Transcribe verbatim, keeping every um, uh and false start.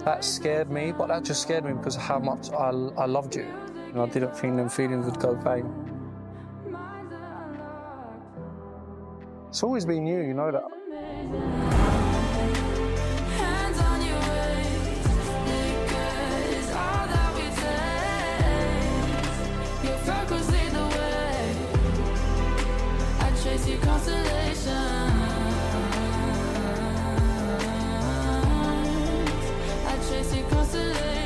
That scared me, but that just scared me because of how much I, I loved you. And I didn't think them feelings would go bang. It's always been you, you know that. Constellations, I chase your constellations.